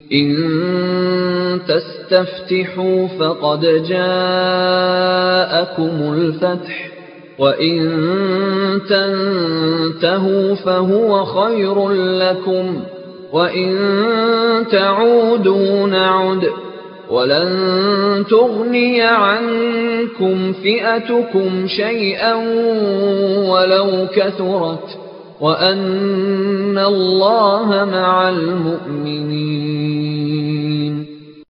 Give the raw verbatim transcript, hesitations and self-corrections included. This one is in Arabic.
إن تستفتحوا فقد جاءكم الفتح وإن تنتهوا فهو خير لكم وإن تعودوا نعد ولن تغني عنكم فئتكم شيئا ولو كثرت وأن الله مع المؤمنين